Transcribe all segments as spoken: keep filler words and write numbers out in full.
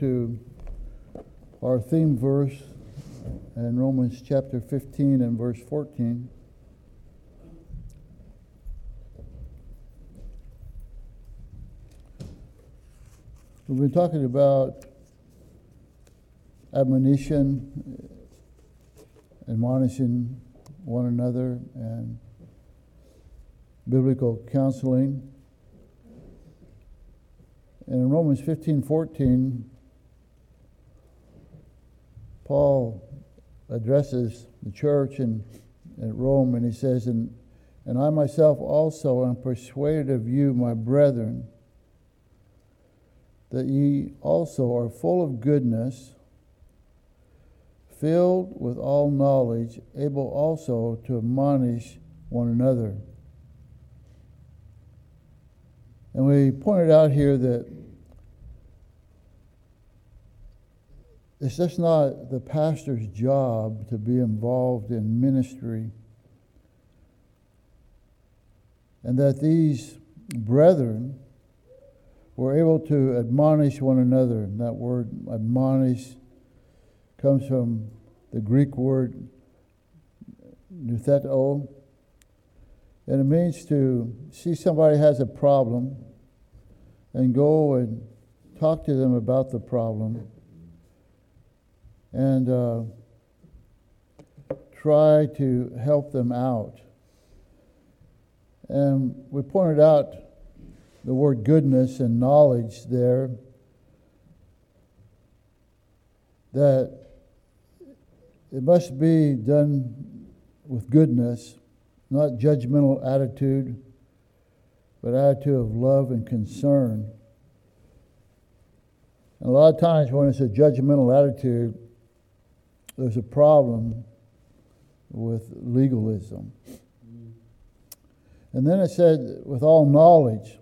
To our theme verse in Romans chapter fifteen and verse fourteen. We've been talking about admonition, admonishing one another, and biblical counseling. And in Romans fifteen fourteen, Paul addresses the church in, at Rome, and he says, and, and I myself also am persuaded of you, my brethren, that ye also are full of goodness, filled with all knowledge, able also to admonish one another. And we pointed out here that it's just not the pastor's job to be involved in ministry, and that these brethren were able to admonish one another. And that word admonish comes from the Greek word noutheto, and it means to see somebody has a problem and go and talk to them about the problem and uh, try to help them out. And we pointed out the word goodness and knowledge there, that it must be done with goodness, not judgmental attitude, but attitude of love and concern. And a lot of times when it's a judgmental attitude, there's a problem with legalism. And then it said, with all knowledge,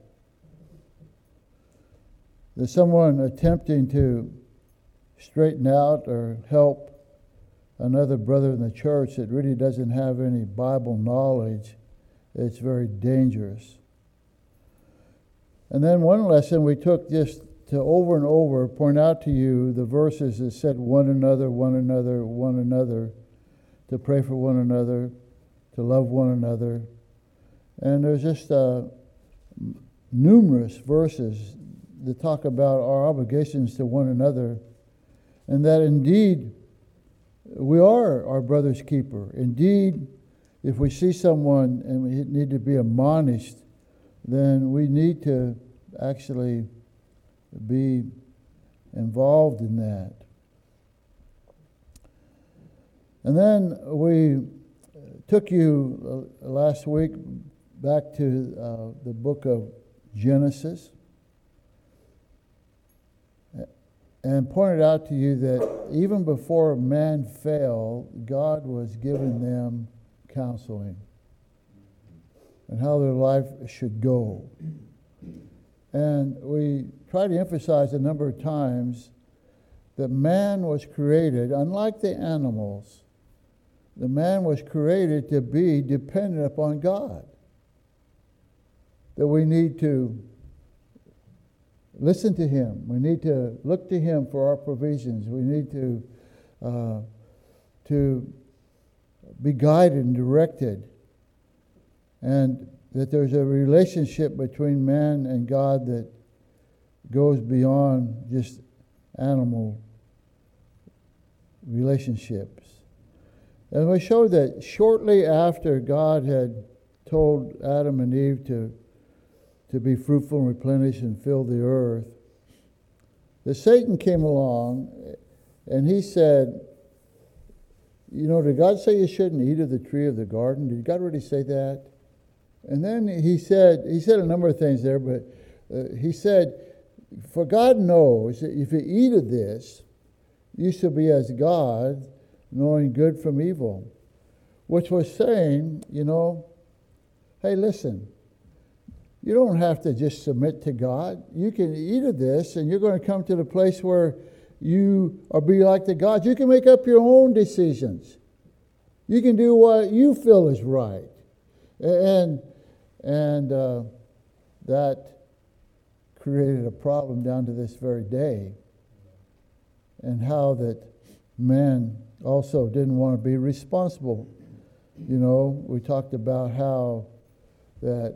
there's someone attempting to straighten out or help another brother in the church that really doesn't have any Bible knowledge. It's very dangerous. And then one lesson we took just to over and over point out to you the verses that said one another, one another, one another, to pray for one another, to love one another. And there's just uh, numerous verses that talk about our obligations to one another, and that indeed we are our brother's keeper. Indeed, if we see someone and we need to be admonished, then we need to actually be involved in that. And then we took you uh, last week back to uh, the book of Genesis and pointed out to you that even before man fell, God was giving them counseling and how their life should go. And we try to emphasize a number of times that man was created, unlike the animals, the man was created to be dependent upon God. That we need to listen to Him. We need to look to Him for our provisions. We need to, uh, to be guided and directed. And that there's a relationship between man and God that goes beyond just animal relationships. And we showed that shortly after God had told Adam and Eve to, to be fruitful and replenish and fill the earth, that Satan came along and he said, you know, did God say you shouldn't eat of the tree of the garden? Did God really say that? And then he said, he said a number of things there, but uh, he said, for God knows that if you eat of this, you shall be as God, knowing good from evil. Which was saying, you know, hey, listen, you don't have to just submit to God. You can eat of this, and you're going to come to the place where you are be like the gods. You can make up your own decisions. You can do what you feel is right. And and uh, that created a problem down to this very day. and how that man also didn't want to be responsible. You know, we talked about how that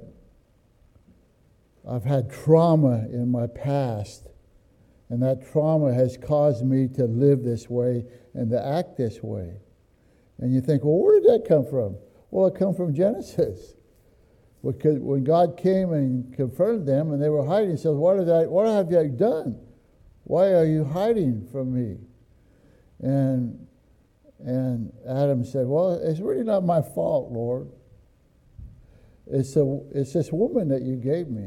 I've had trauma in my past, and that trauma has caused me to live this way and to act this way. And you think, well, where did that come from? Well, it come from Genesis. Because when God came and confronted them and they were hiding, he says, what, did I, what have you done? Why are you hiding from me? And, and Adam said, well, it's really not my fault, Lord. It's, a, it's this woman that you gave me.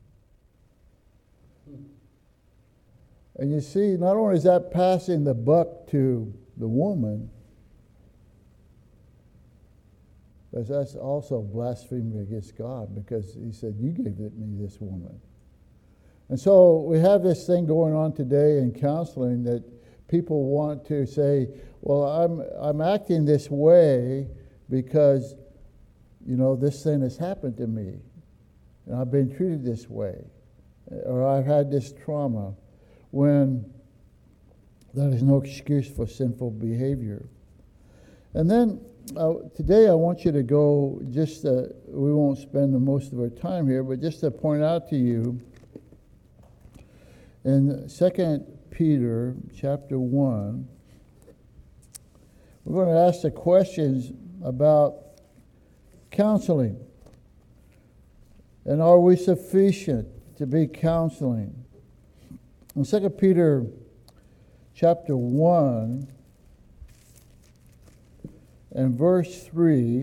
And you see, not only is that passing the buck to the woman, but that's also blasphemy against God, because he said, you gave it me, this woman. And so we have this thing going on today in counseling that people want to say, well, I'm I'm acting this way because, you know, this thing has happened to me, and I've been treated this way, or I've had this trauma, when that is no excuse for sinful behavior. And then uh, today I want you to go, just uh, we won't spend the most of our time here, but just to point out to you in Second Peter chapter one, we're going to ask the questions about counseling. And are we sufficient to be counseling? In Second Peter chapter one and verse three,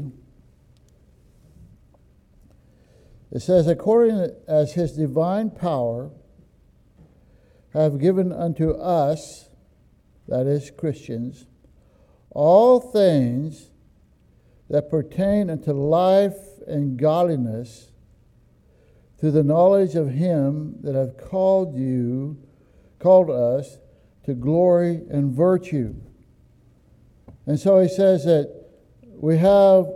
it says, according as his divine power have given unto us, that is Christians, all things that pertain unto life and godliness, through the knowledge of him that hath called you, called us to glory and virtue. And so he says that we have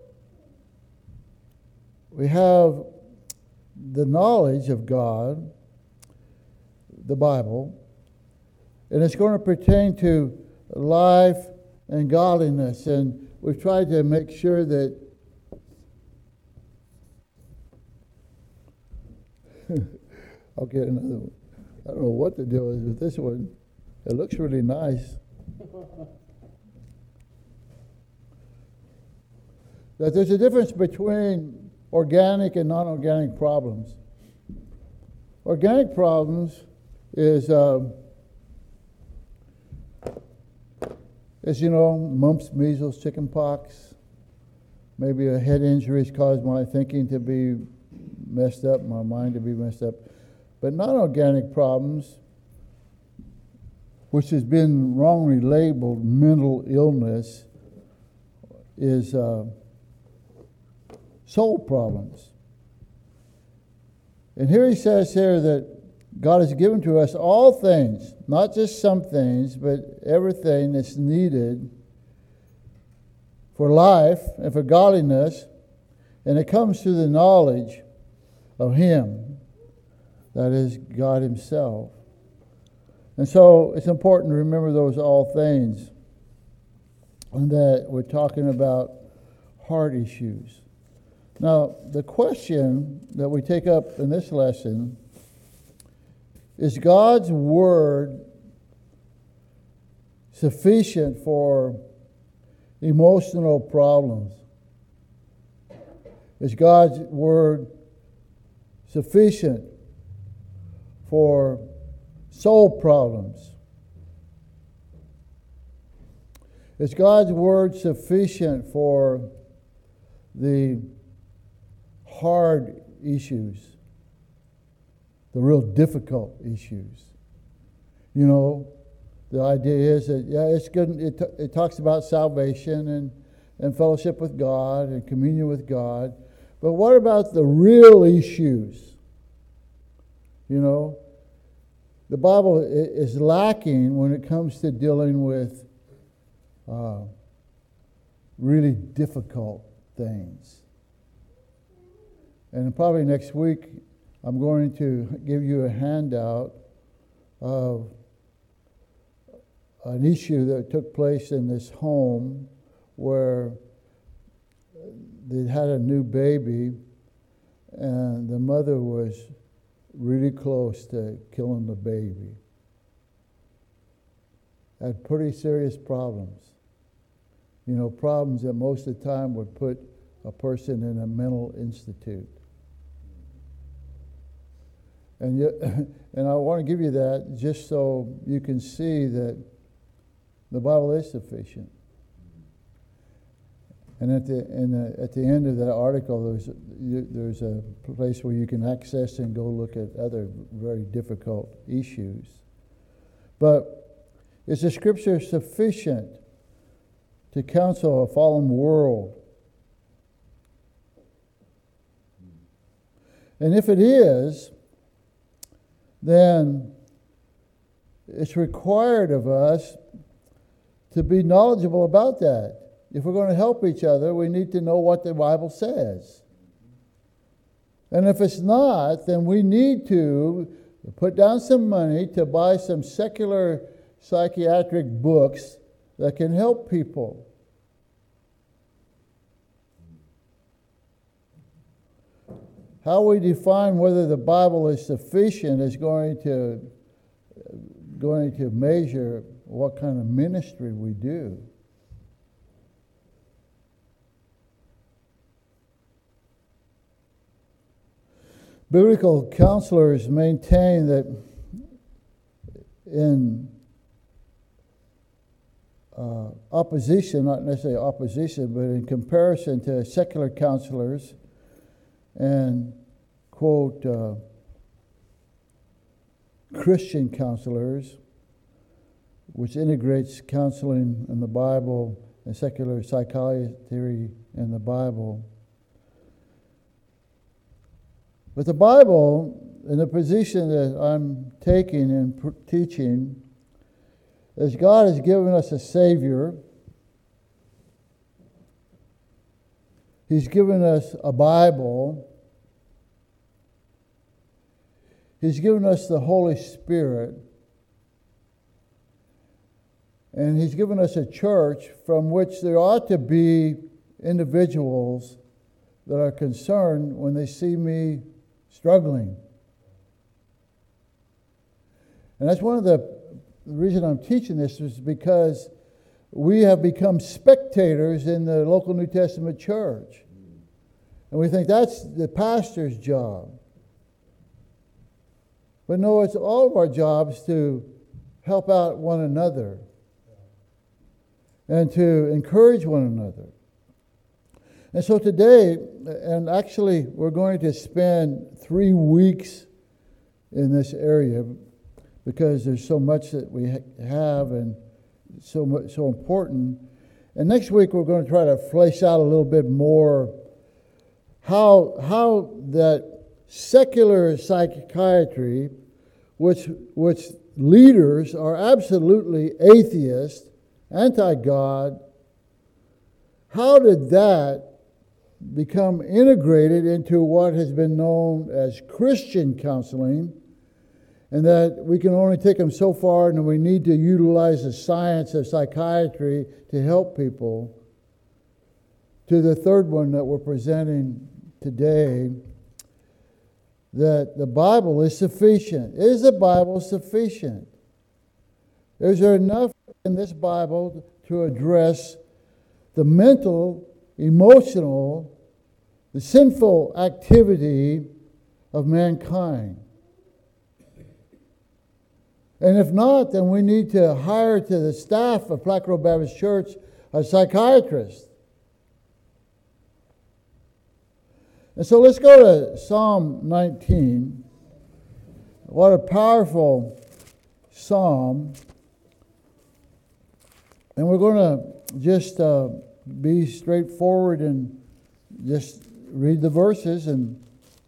we have the knowledge of God, the Bible, and it's going to pertain to life and godliness. And we've tried to make sure that I'll get another one. I don't know what the deal is with this one. It looks really nice. That there's a difference between organic and non-organic problems. Organic problems is, um, is you know, mumps, measles, chicken pox. Maybe a head injury has caused my thinking to be messed up, my mind to be messed up. But non-organic problems, which has been wrongly labeled mental illness, is uh, soul problems. And here he says here that God has given to us all things, not just some things, but everything that's needed for life and for godliness, and it comes through the knowledge of him, that is God himself. And so it's important to remember those all things, and that we're talking about heart issues. Now, the question that we take up in this lesson is, God's word sufficient for emotional problems? Is God's word sufficient for soul problems? Is God's word sufficient for the hard issues, the real difficult issues? You know, the idea is that, yeah, it's good. It, t- it talks about salvation and, and fellowship with God and communion with God. But what about the real issues? You know, the Bible is lacking when it comes to dealing with uh, really difficult things. And probably next week, I'm going to give you a handout of an issue that took place in this home where they had a new baby, and the mother was really close to killing the baby. Had pretty serious problems. You know, problems that most of the time would put a person in a mental institute. And you, and I want to give you that just so you can see that the Bible is sufficient. And at the, in the at the end of that article, there's there's a place where you can access and go look at other very difficult issues. But is the Scripture sufficient to counsel a fallen world? And if it is, then it's required of us to be knowledgeable about that. If we're going to help each other, we need to know what the Bible says. And if it's not, then we need to put down some money to buy some secular psychiatric books that can help people. How we define whether the Bible is sufficient is going to going to measure what kind of ministry we do. Biblical counselors maintain that in uh, opposition, not necessarily opposition, but in comparison to secular counselors and, quote, uh, Christian counselors, which integrates counseling in the Bible and secular psychiatry in the Bible. But the Bible, in the position that I'm taking and teaching, is God has given us a Savior. He's given us a Bible. He's given us the Holy Spirit. And He's given us a church from which there ought to be individuals that are concerned when they see me struggling. And that's one of the, the reason I'm teaching this is because we have become spectators in the local New Testament church. And we think that's the pastor's job. But no, it's all of our jobs to help out one another and to encourage one another. And so today, and actually we're going to spend three weeks in this area because there's so much that we have and so much, so important. And next week we're going to try to flesh out a little bit more how, how that secular psychiatry, which, which leaders are absolutely atheist, anti-God, how did that become integrated into what has been known as Christian counseling, and that we can only take them so far and we need to utilize the science of psychiatry to help people, to the third one that we're presenting today, that the Bible is sufficient. Is the Bible sufficient? Is there enough in this Bible to address the mental, emotional, the sinful activity of mankind? And if not, then we need to hire to the staff of Black Road Baptist Church a psychiatrist. And so let's go to Psalm nineteen. What a powerful psalm. And we're going to just uh, be straightforward and just read the verses and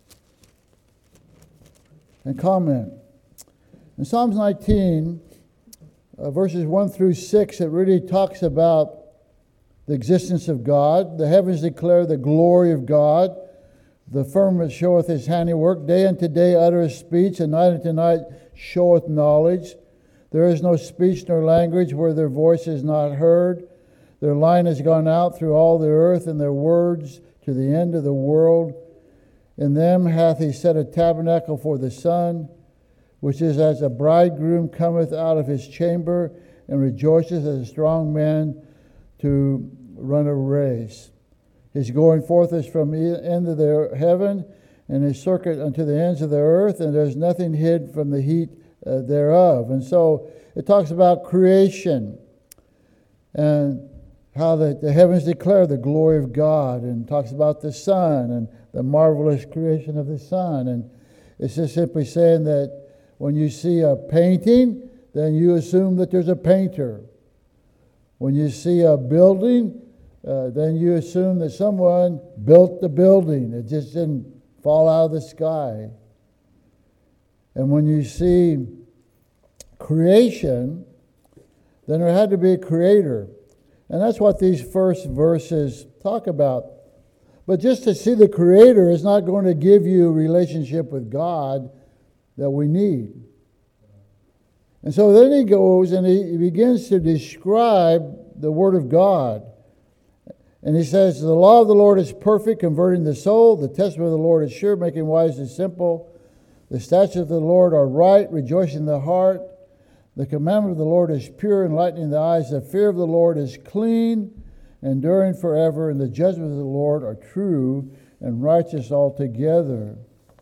and comment. In Psalms nineteen, uh, verses one through six, it really talks about the existence of God. The heavens declare the glory of God. The firmament showeth His handiwork. Day unto day uttereth speech, and night unto night showeth knowledge. There is no speech nor language where their voice is not heard. Their line has gone out through all the earth, and their words to the end of the world. In them hath he set a tabernacle for the sun, which is as a bridegroom cometh out of his chamber, and rejoiceth as a strong man to run a race. His going forth is from the end of the heaven, and his circuit unto the ends of the earth, and there's nothing hid from the heat uh, thereof. And so it talks about creation and how the, the heavens declare the glory of God, and talks about the sun and the marvelous creation of the sun. And it's just simply saying that when you see a painting, then you assume that there's a painter. When you see a building, uh, then you assume that someone built the building. It just didn't fall out of the sky. And when you see creation, then there had to be a creator. And that's what these first verses talk about. But just to see the creator is not going to give you a relationship with God that we need. And so then he goes and he begins to describe the Word of God. And he says, the law of the Lord is perfect, converting the soul. The testament of the Lord is sure, making wise the simple. The statutes of the Lord are right, rejoicing the heart. The commandment of the Lord is pure, enlightening the eyes. The fear of the Lord is clean, enduring forever. And the judgments of the Lord are true and righteous altogether.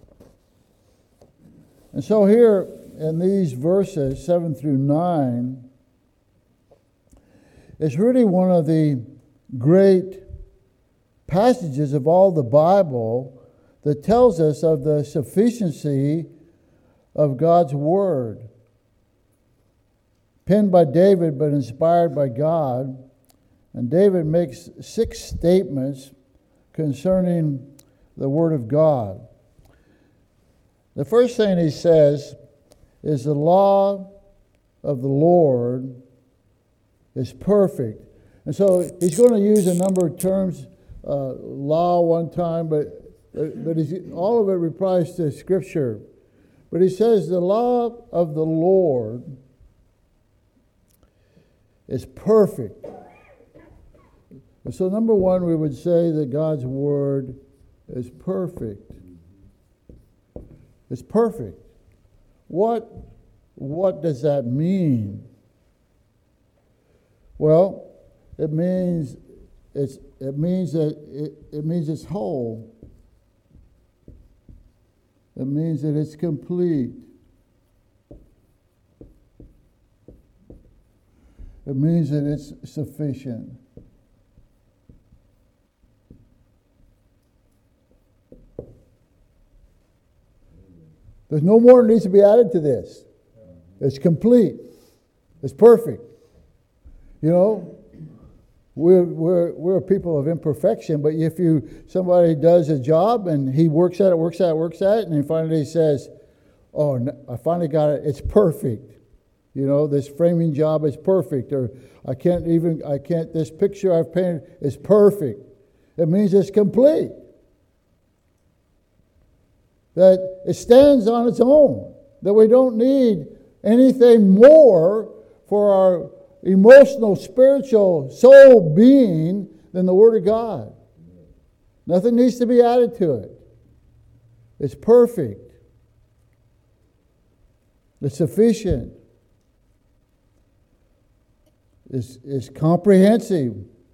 And so here in these verses, seven through nine, it's really one of the great passages of all the Bible that tells us of the sufficiency of God's Word. Penned by David, but inspired by God. And David makes six statements concerning the Word of God. The first thing he says is the law of the Lord is perfect. And so he's going to use a number of terms, uh, law one time, but, but he's, all of it applies to Scripture. But he says the law of the Lord is perfect. And so number one, we would say that God's Word is perfect. It's perfect. What, what does that mean? Well, it means it's it means that it, it means it's whole. It means that it's complete. It means that it's sufficient. There's no more that needs to be added to this. It's complete. It's perfect. You know, we're we're we're people of imperfection, but if you somebody does a job and he works at it, works at it, works at it, and then finally says, "Oh, I finally got it. It's perfect." You know, this framing job is perfect, or I can't even I can't. This picture I've painted is perfect. It means it's complete. That it stands on its own. That we don't need anything more for our emotional, spiritual, soul being than the Word of God. Nothing needs to be added to it. It's perfect. It's sufficient. It's, it's comprehensive.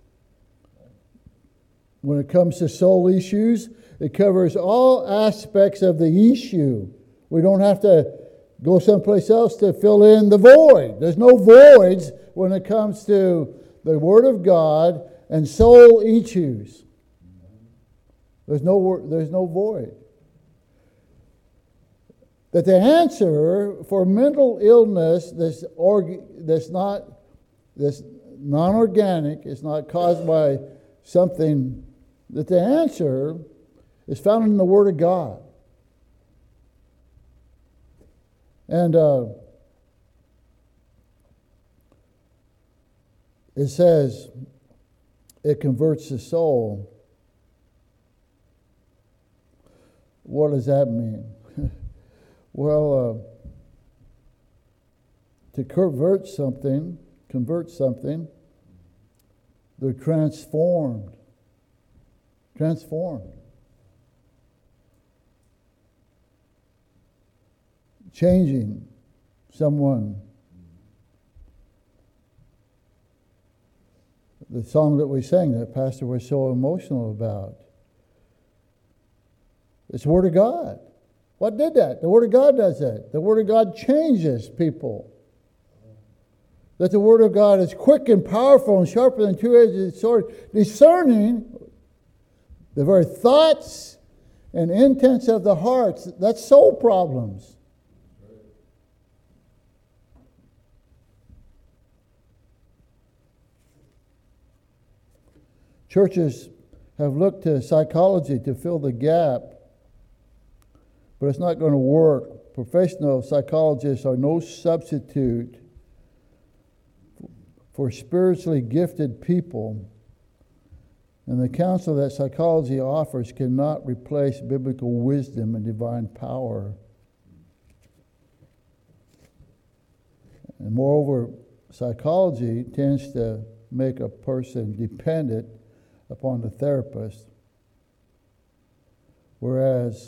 When it comes to soul issues, it covers all aspects of the issue. We don't have to go someplace else to fill in the void. There's no voids when it comes to the Word of God and soul issues. There's no, there's no void. That the answer for mental illness that's, org, that's not that's non-organic, it's not caused by something, that the answer is found in the Word of God. And uh, it says it converts the soul. What does that mean? Well, uh, to convert something, convert something, they're transformed. Transformed. Changing someone. The song that we sang that Pastor was so emotional about. It's the Word of God. What did that? The Word of God does that. The Word of God changes people. That the Word of God is quick and powerful and sharper than two-edged sword, discerning the very thoughts and intents of the hearts. That's soul problems. Churches have looked to psychology to fill the gap, but it's not going to work. Professional psychologists are no substitute for spiritually gifted people, and the counsel that psychology offers cannot replace biblical wisdom and divine power. And moreover, psychology tends to make a person dependent upon the therapist, whereas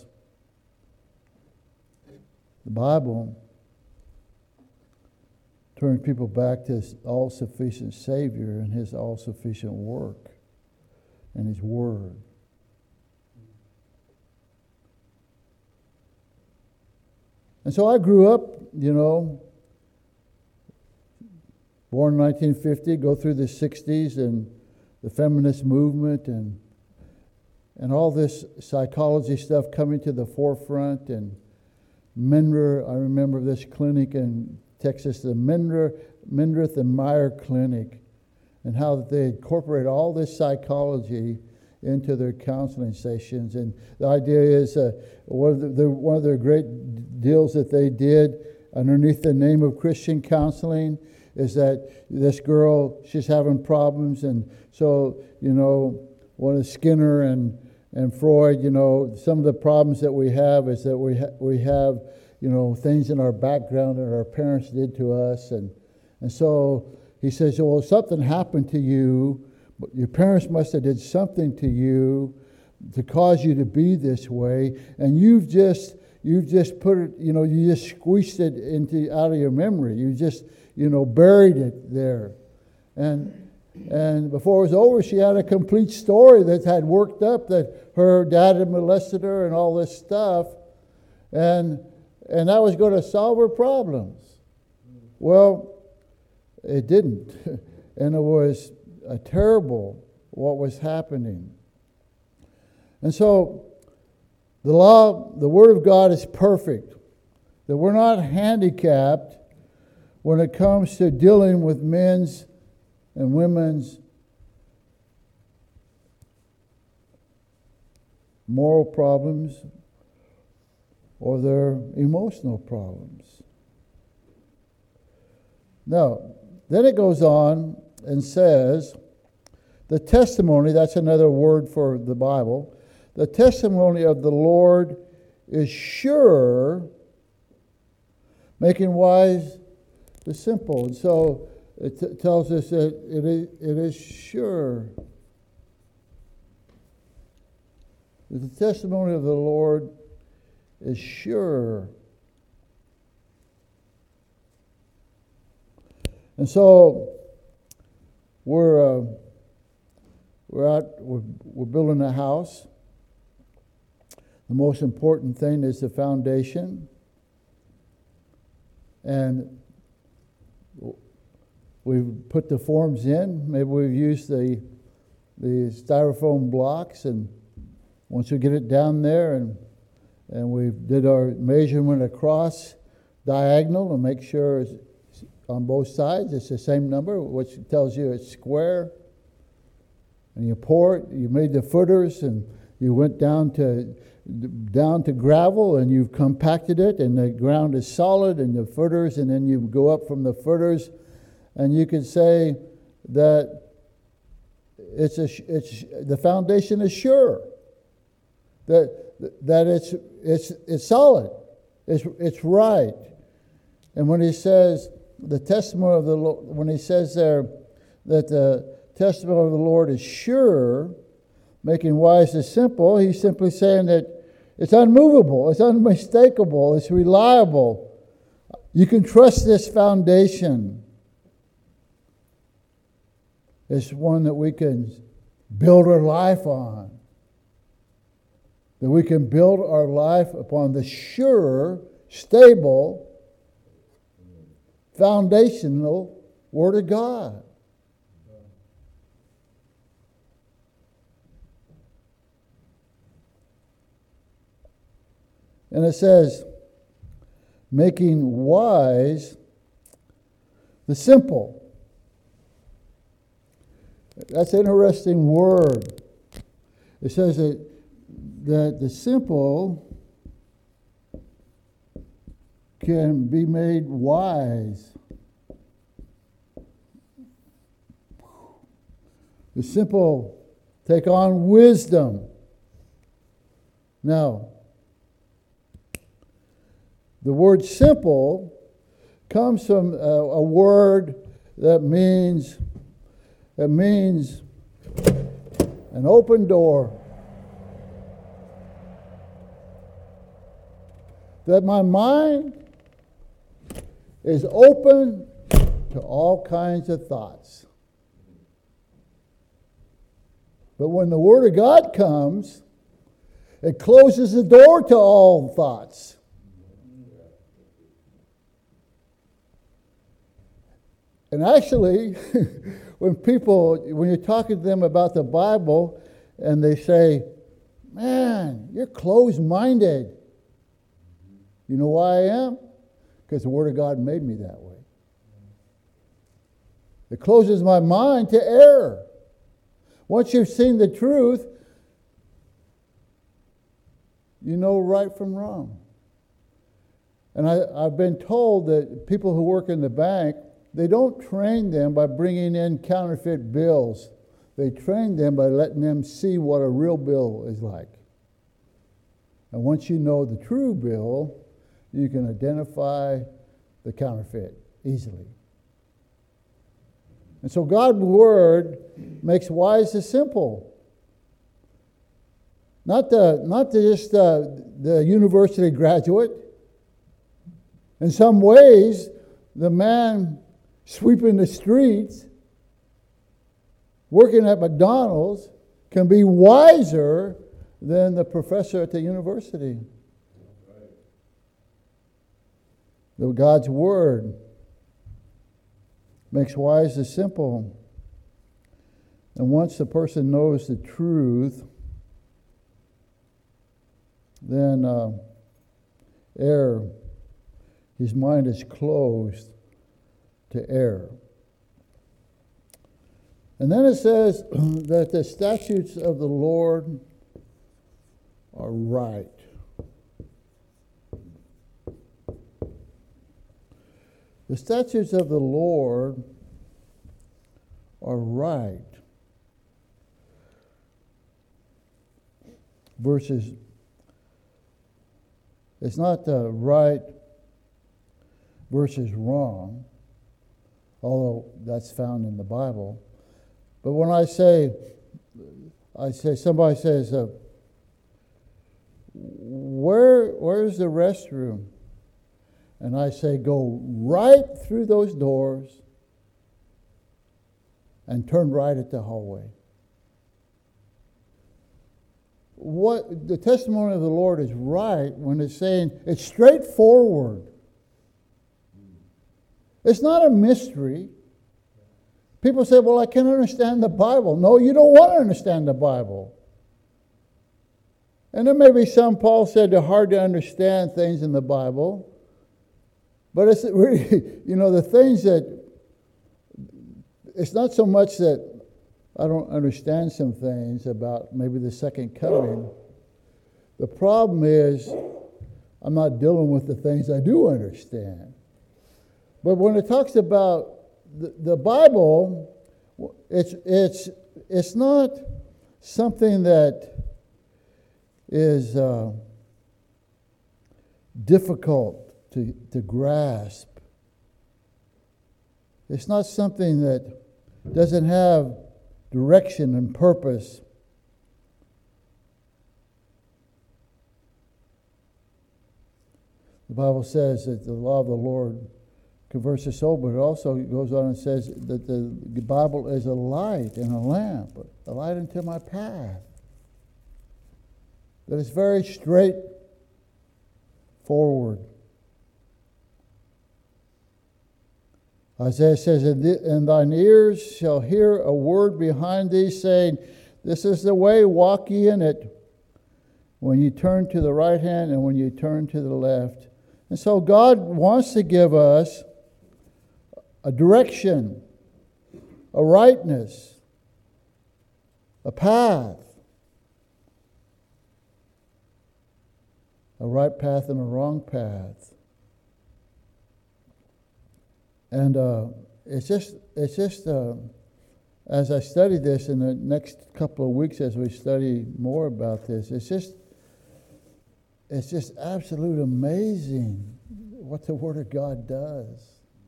the Bible turns people back to His all-sufficient Savior and His all-sufficient work and His Word. And so I grew up, you know, born in nineteen fifty, go through the sixties and the feminist movement and and all this psychology stuff coming to the forefront. And Menrer, I remember this clinic in Texas, the Menrer, Mendrith and Meyer Clinic, and how they incorporate all this psychology into their counseling sessions. And the idea is uh, one, of the, the, one of their great deals that they did underneath the name of Christian counseling is that this girl, she's having problems, and so, you know, one of Skinner and and Freud, you know, some of the problems that we have is that we ha- we have, you know, things in our background that our parents did to us, and and so he says, well, something happened to you, but your parents must have did something to you to cause you to be this way, and you've just you've just put it, you know, you just squeezed it into out of your memory. You just, you know, buried it there, and. And before it was over, she had a complete story that had worked up that her dad had molested her and all this stuff. And and that was going to solve her problems. Well, it didn't. And it was a terrible what was happening. And so the law, the Word of God is perfect. That we're not handicapped when it comes to dealing with men's and women's moral problems or their emotional problems. Now, then it goes on and says, the testimony, that's another word for the Bible, the testimony of the Lord is sure, making wise the simple. And so it t- tells us that it is, it is sure. The testimony of the Lord is sure. And so we're uh, we're out we're, we're building a house. The most important thing is the foundation, and we've put the forms in. Maybe we've used the the styrofoam blocks, and once we get it down there, and and we did our measurement across diagonal to make sure it's on both sides it's the same number, which tells you it's square. And you pour it. You made the footers, and you went down to down to gravel, and you've compacted it, and the ground is solid, and the footers, and then you go up from the footers. And you could say that it's a, it's the foundation is sure, that that it's it's it's solid, it's it's right. And when he says the testimony of the Lord, when he says there that the testimony of the Lord is sure, making wise the simple, he's simply saying that it's unmovable, it's unmistakable, it's reliable. You can trust this foundation. It's one that we can build our life on. That we can build our life upon the sure, stable, foundational Word of God. And it says, making wise the simple. That's an interesting word. It says that, that the simple can be made wise. The simple take on wisdom. Now, the word simple comes from a, a word that means it means an open door. That my mind is open to all kinds of thoughts. But when the Word of God comes, it closes the door to all thoughts. And actually, when people, when you're talking to them about the Bible, and they say, man, you're closed-minded. You know why I am? Because the Word of God made me that way. It closes my mind to error. Once you've seen the truth, you know right from wrong. And I, I've been told that people who work in the bank, they don't train them by bringing in counterfeit bills. They train them by letting them see what a real bill is like. And once you know the true bill, you can identify the counterfeit easily. And so God's Word makes wise the simple. Not the not the, just uh, the university graduate. In some ways, the man sweeping the streets, working at McDonald's, can be wiser than the professor at the university. Though God's Word makes wise the simple. And once the person knows the truth, then uh, error, his mind is closed to error. And then it says that the statutes of the Lord are right. The statutes of the Lord are right. Verses, it's not the right versus wrong, although that's found in the Bible. But when I say, I say, somebody says, uh, where, where's the restroom? And I say, go right through those doors and turn right at the hallway. What the testimony of the Lord is right when it's saying it's straightforward. It's not a mystery. People say, well, I can't understand the Bible. No, you don't want to understand the Bible. And there may be some, Paul said, they're hard to understand things in the Bible. But it's really, you know, the things that, it's not so much that I don't understand some things about maybe the second coming. The problem is I'm not dealing with the things I do understand. But when it talks about the, the Bible, it's it's it's not something that is uh, difficult to, to grasp. It's not something that doesn't have direction and purpose. The Bible says that the law of the Lord converts the soul, but it also goes on and says that the, the Bible is a light and a lamp, a light into my path. That it's very straight forward. Isaiah says, "And thine ears shall hear a word behind thee, saying, This is the way, walk ye in it, when you turn to the right hand and when you turn to the left." And so God wants to give us a direction, a rightness, a path. A right path and a wrong path. And uh, it's just, it's just uh, as I study this in the next couple of weeks, as we study more about this, it's just, it's just absolute amazing what the Word of God does.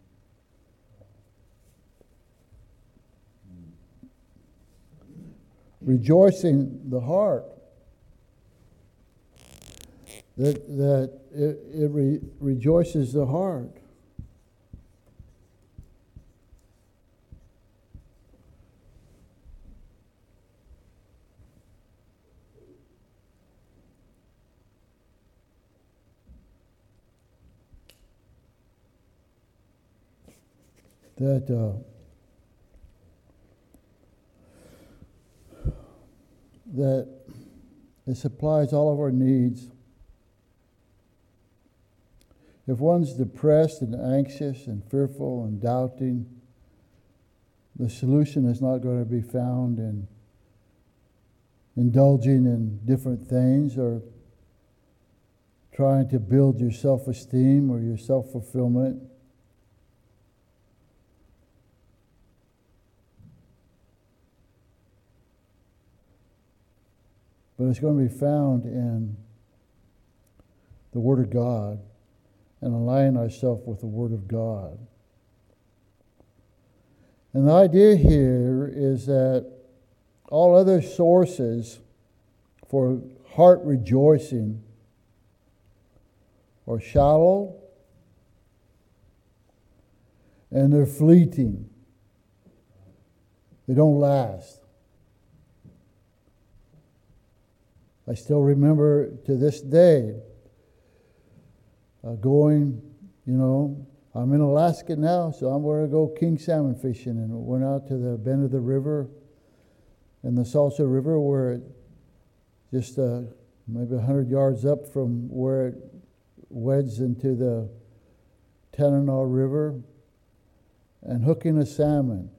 Rejoicing the heart. That, that it, it re, rejoices the heart. That uh, that it supplies all of our needs. If one's depressed and anxious and fearful and doubting, the solution is not going to be found in indulging in different things or trying to build your self-esteem or your self-fulfillment. But it's going to be found in the Word of God and aligning ourselves with the Word of God. And the idea here is that all other sources for heart rejoicing are shallow and they're fleeting. They don't last. I still remember to this day uh, going, you know, I'm in Alaska now, so I'm going to go king salmon fishing. And went out to the bend of the river, in the Salsa River, where it just uh, maybe one hundred yards up from where it weds into the Tanana River, and hooking a salmon.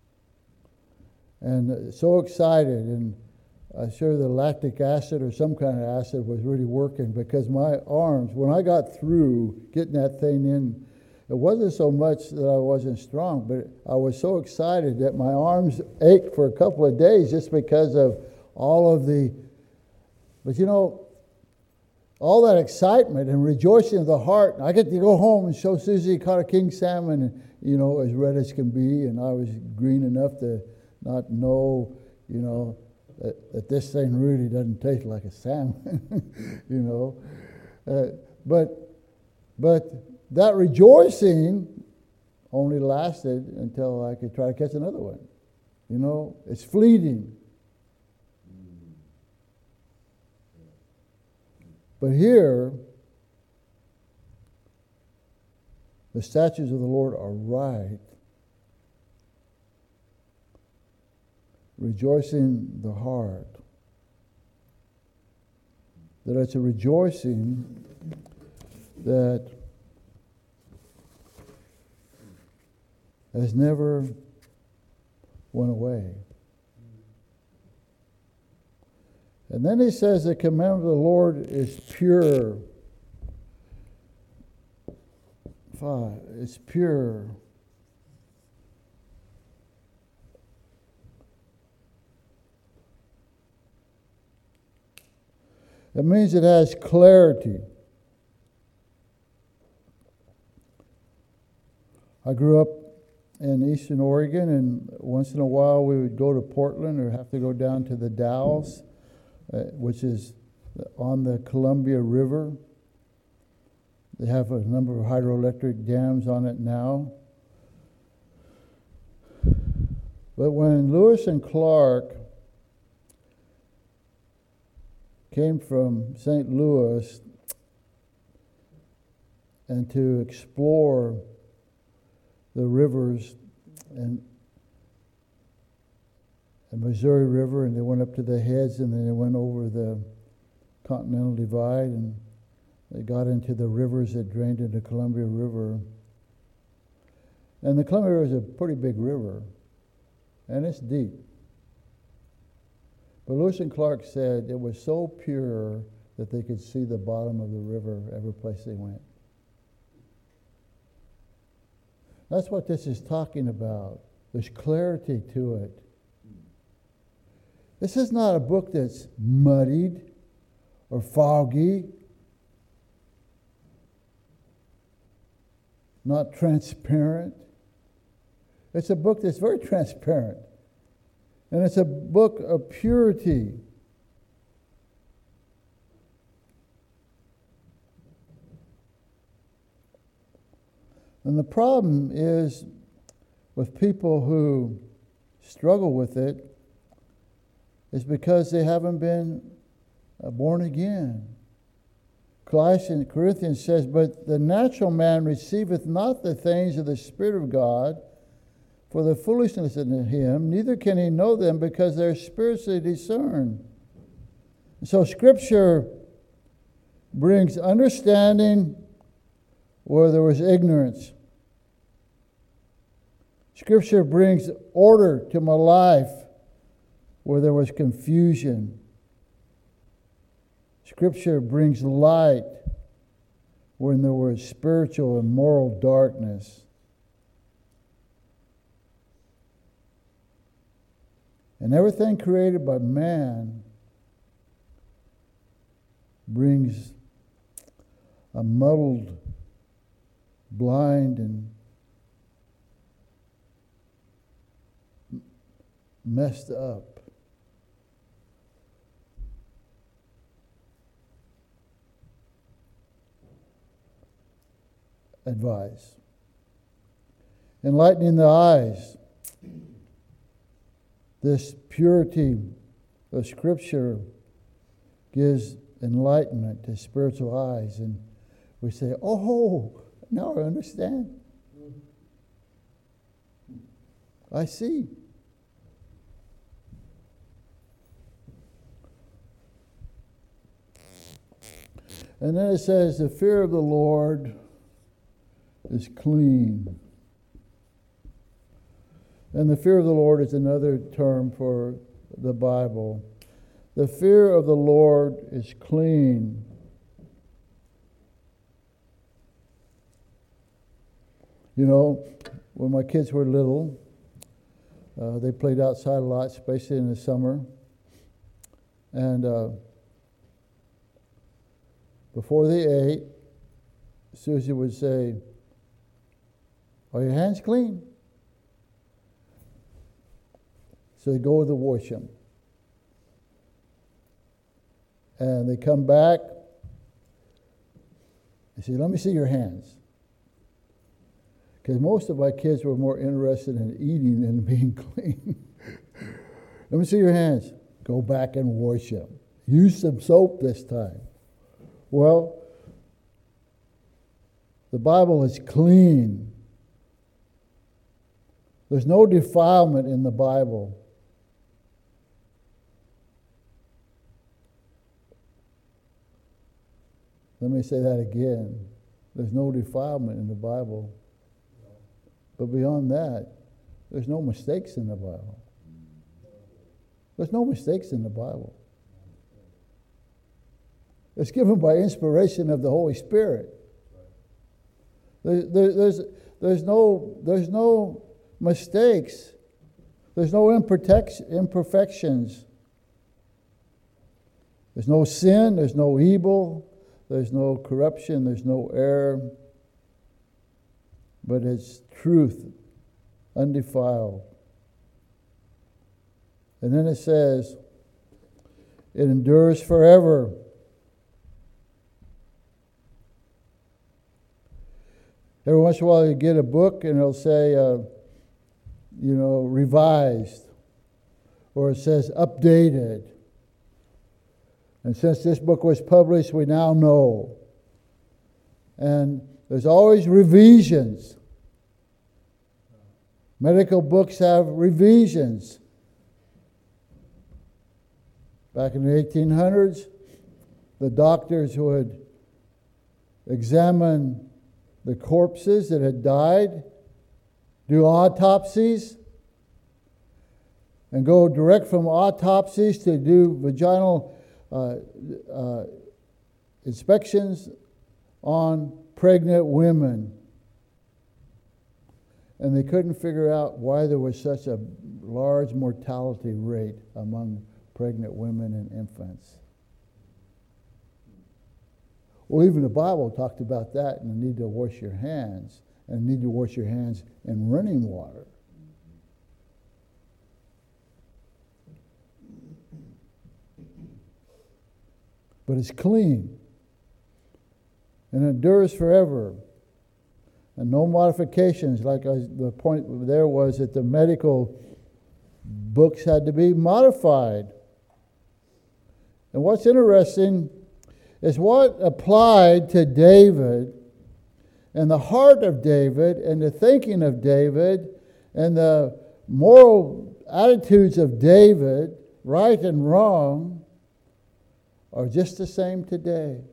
And uh, so excited, and I'm sure the lactic acid or some kind of acid was really working, because my arms, when I got through getting that thing in, it wasn't so much that I wasn't strong, but I was so excited that my arms ached for a couple of days just because of all of the, but you know, all that excitement and rejoicing of the heart. I get to go home and show Susie caught a king salmon, and, you know, as red as can be, and I was green enough to not know, you know, that, that this thing really doesn't taste like a salmon, you know. Uh, but, but that rejoicing only lasted until I could try to catch another one. You know, it's fleeting. But here, the statutes of the Lord are right. Rejoicing the heart. That it's a rejoicing that has never went away. And then he says the commandment of the Lord is pure. Five, it's pure. It means it has clarity. I grew up in Eastern Oregon, and once in a while we would go to Portland or have to go down to the Dalles, uh, which is on the Columbia River. They have a number of hydroelectric dams on it now. But when Lewis and Clark came from Saint Louis and to explore the rivers and the Missouri River, and they went up to the heads, and then they went over the Continental Divide, and they got into the rivers that drained into Columbia River. And the Columbia River is a pretty big river, and it's deep. But Lewis and Clark said it was so pure that they could see the bottom of the river every place they went. That's what this is talking about. There's clarity to it. This is not a book that's muddied or foggy, not transparent. It's a book that's very transparent. And it's a book of purity. And the problem is with people who struggle with it is because they haven't been uh, born again. Colossians, Corinthians says, "But the natural man receiveth not the things of the Spirit of God, for the foolishness in him, neither can he know them, because they're spiritually discerned." So Scripture brings understanding where there was ignorance. Scripture brings order to my life where there was confusion. Scripture brings light when there was spiritual and moral darkness. And everything created by man brings a muddled, blind, and messed up advice. Enlightening the eyes. This purity of Scripture gives enlightenment to spiritual eyes, and we say, "Oh, now I understand. I see." And then it says, "The fear of the Lord is clean." And the fear of the Lord is another term for the Bible. The fear of the Lord is clean. You know, when my kids were little, uh, they played outside a lot, especially in the summer. And uh, before they ate, Susie would say, "Are your hands clean?" So they go to wash them. And they come back. They say, "Let me see your hands." Because most of my kids were more interested in eating than being clean. "Let me see your hands." Go back and wash them. Use some soap this time. Well, the Bible is clean. There's no defilement in the Bible. Let me say that again. There's no defilement in the Bible. But beyond that, there's no mistakes in the Bible. There's no mistakes in the Bible. It's given by inspiration of the Holy Spirit. There, there, there's, there's, no, there's no mistakes. There's no imperfections. There's no sin. There's no evil. There's no corruption. There's no error. But it's truth undefiled. And then it says, it endures forever. Every once in a while you get a book and it'll say, uh, you know, revised. Or it says updated. And since this book was published, we now know. And there's always revisions. Medical books have revisions. Back in the eighteen hundreds, the doctors would examine the corpses that had died, do autopsies, and go direct from autopsies to do vaginal uh, uh, inspections on pregnant women. And they couldn't figure out why there was such a large mortality rate among pregnant women and infants. Well, even the Bible talked about that, and the need to wash your hands, and the need to wash your hands in running water. But it's clean and endures forever, and no modifications. Like I, the point there was that the medical books had to be modified. And what's interesting is what applied to David and the heart of David and the thinking of David and the moral attitudes of David, right and wrong, are just the same today.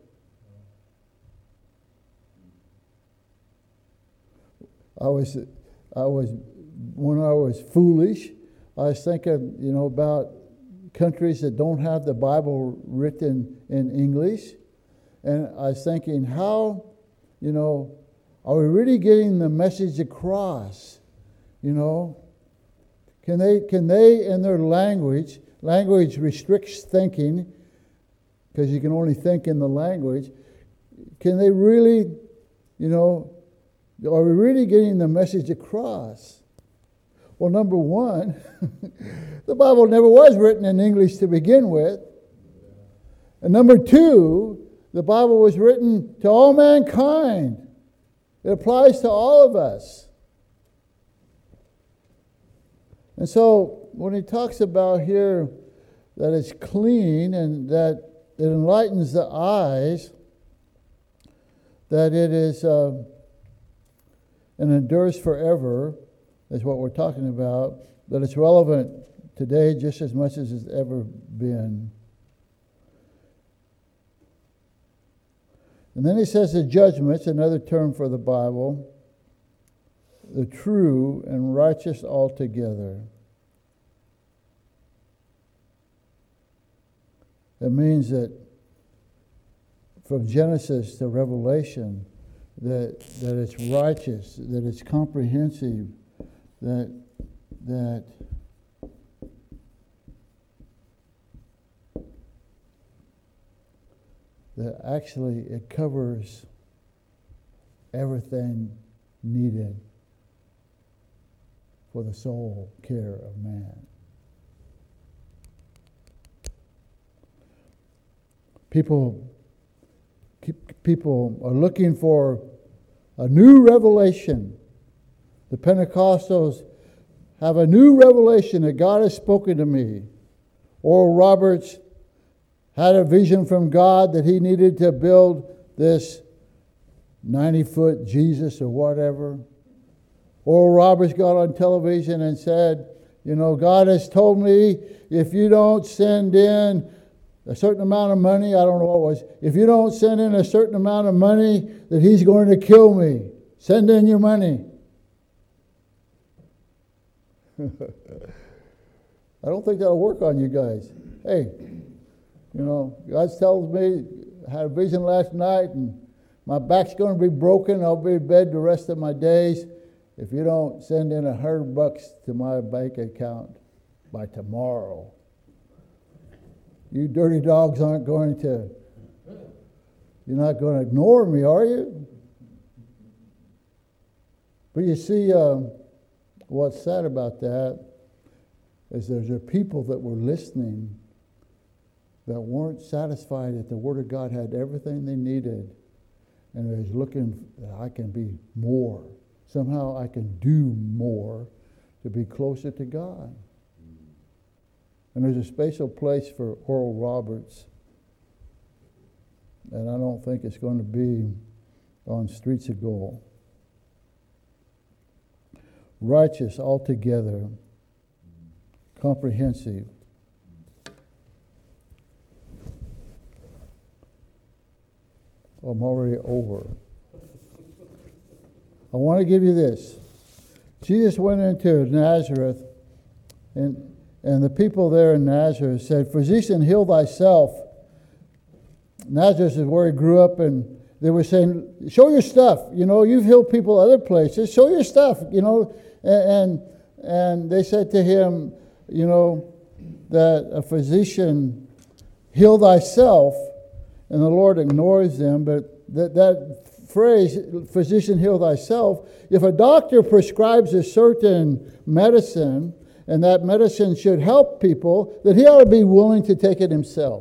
I was, I was, when I was foolish, I was thinking, you know, about countries that don't have the Bible written in English. And I was thinking, how, you know, are we really getting the message across? You know, can they, can they in their language, language restricts thinking, because you can only think in the language, can they really, you know, are we really getting the message across? Well, number one, the Bible never was written in English to begin with. And number two, the Bible was written to all mankind. It applies to all of us. And so when he talks about here that it's clean and that it enlightens the eyes, that it is uh, and endures forever, is what we're talking about, that it's relevant today just as much as it's ever been. And then he says the judgments, another term for the Bible, the true and righteous altogether. It means that from Genesis to Revelation, that that it's righteous, that it's comprehensive, that that that actually it covers everything needed for the soul care of man. People, people are looking for a new revelation. The Pentecostals have a new revelation that God has spoken to me. Oral Roberts had a vision from God that he needed to build this ninety-foot Jesus or whatever. Oral Roberts got on television and said, you know, God has told me if you don't send in a certain amount of money, I don't know what it was, if you don't send in a certain amount of money, that he's going to kill me. Send in your money. I don't think that'll work on you guys. Hey, you know, God tells me, I had a vision last night and my back's going to be broken. I'll be in bed the rest of my days if you don't send in a hundred bucks to my bank account by tomorrow. You dirty dogs aren't going to, you're not going to ignore me, are you? But you see, uh, what's sad about that is there's a people that were listening that weren't satisfied that the Word of God had everything they needed, and they're looking that I can be more. Somehow I can do more to be closer to God. And there's a special place for Oral Roberts, and I don't think it's going to be on Streets of Gold. Righteous altogether, comprehensive. I'm already over. I want to give you this. Jesus went into Nazareth, and, and the people there in Nazareth said, "Physician, heal thyself." Nazareth is where he grew up, and they were saying, "Show your stuff. You know, you've healed people other places. Show your stuff." You know, and and, and they said to him, you know, that a physician, heal thyself, and the Lord ignores them. But that, that phrase, physician, heal thyself, if a doctor prescribes a certain medicine, and that medicine should help people, then he ought to be willing to take it himself.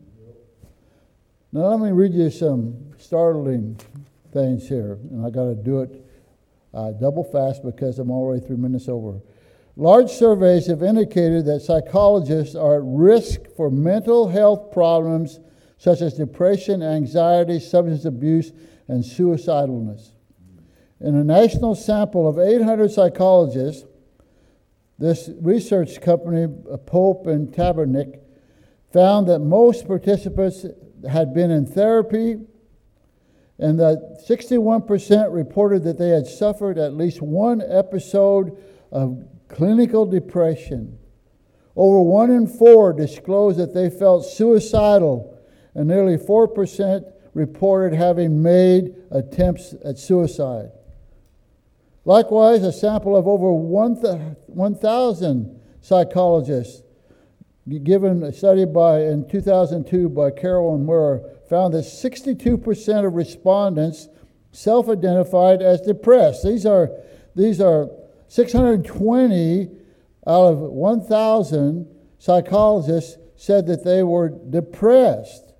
Now let me read you some startling things here, and I got to do it uh, double fast because I'm already three minutes over. Large surveys have indicated that psychologists are at risk for mental health problems such as depression, anxiety, substance abuse, and suicidalness. In a national sample of eight hundred psychologists, this research company, Pope and Tabernick, found that most participants had been in therapy, and that sixty-one percent reported that they had suffered at least one episode of clinical depression. Over one in four disclosed that they felt suicidal, and nearly four percent reported having made attempts at suicide. Likewise, a sample of over one thousand psychologists, given a study by in two thousand two by Carroll and Moore, found that sixty-two percent of respondents self-identified as depressed. These are these are six hundred twenty out of one thousand psychologists said that they were depressed.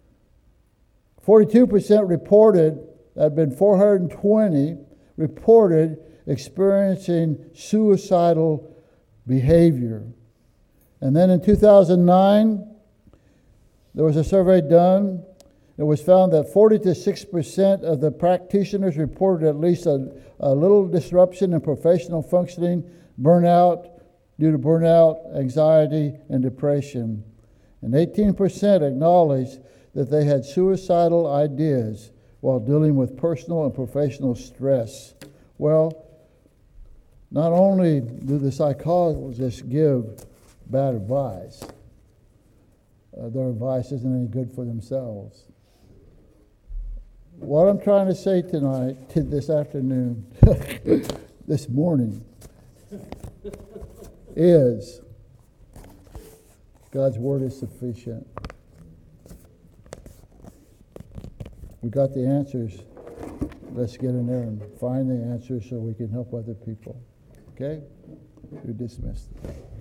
forty-two percent reported, that had been four hundred twenty, reported experiencing suicidal behavior. And then in two thousand nine, there was a survey done. It was found that forty to six percent of the practitioners reported at least a, a little disruption in professional functioning, burnout, due to burnout, anxiety, and depression. And eighteen percent acknowledged that they had suicidal ideas while dealing with personal and professional stress. Well, not only do the psychologists give bad advice, uh, their advice isn't any good for themselves. What I'm trying to say tonight, to this afternoon, this morning, is God's Word is sufficient. We got the answers. Let's get in there and find the answers so we can help other people. Okay? You're dismissed.